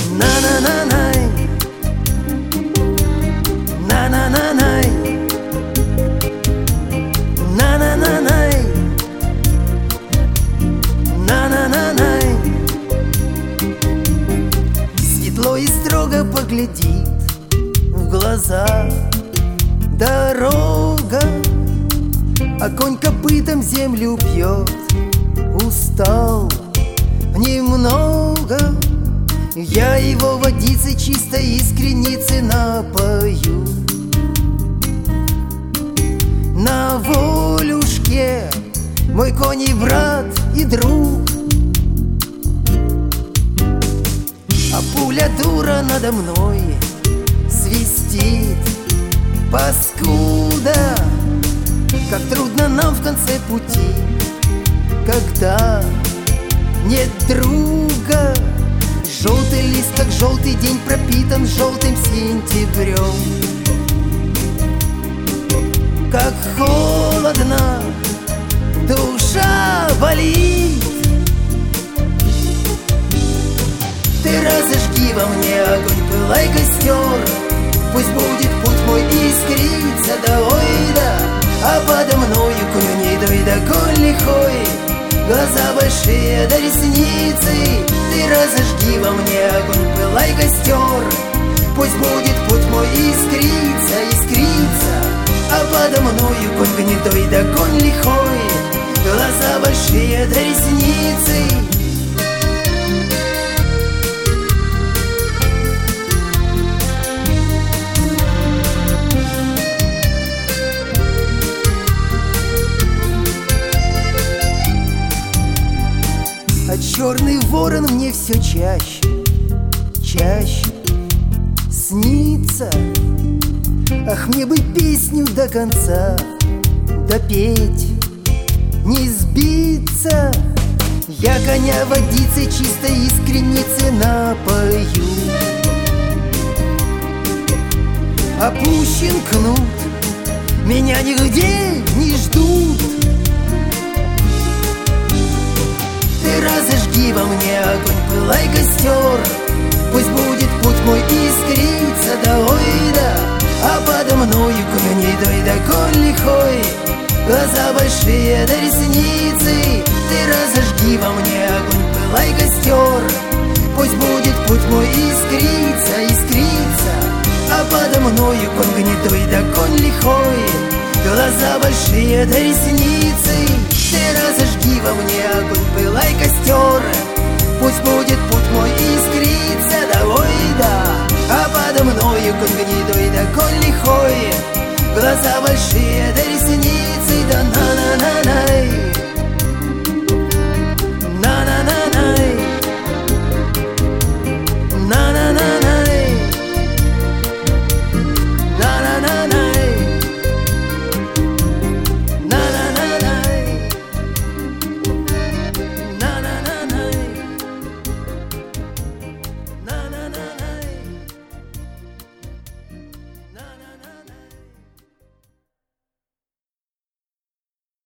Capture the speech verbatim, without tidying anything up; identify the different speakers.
Speaker 1: На-на-на-най, на-на-на-най, на-на-на-най, на-на-на-най. Светло и строго поглядит в глаза дорога, а конь копытом землю бьет. Устал немного, я его водицей чистой из креницы напою. На волюшке мой конь и брат, и друг, а пуля дура надо мной свистит. Паскуда, как трудно нам в конце пути, когда нет друга. Желтый лист, как желтый день, пропитан желтым сентябрем. Как холодно, душа болит. Ты разожги во мне огонь, пылай костер. Пусть будет путь мой искриться до ойда, а подо мною конь дой да конь лихой. Глаза большие да ресницы, ты разожги во мне огонь, пылай костер. Пусть будет путь мой искриться, искриться, а подо мною конь гнедой да конь лихой. Глаза большие да ресницы. А черный ворон мне все чаще, чаще снится. Ах, мне бы песню до конца допеть, не сбиться. Я коня водицей чистой из креницы напою. Опущен кнут, меня нигде не ждут. Ты разожги во мне огонь, пылай костер. Пусть будет путь мой искриться до ойда, а подо мною конь гнедой да конь лихой. Глаза большие да ресницы, ты разожги во мне огонь, пылай костер. Пусть будет путь мой искриться, искриться, а подо мною конь гнедой да конь лихой. Глаза большие да ресницы, ты разожги во мне огонь, пылай костер. Пусть будет путь мой искриться до ойда, а подо мною конь гнедой да конь лихой. Глаза большие да ресницы.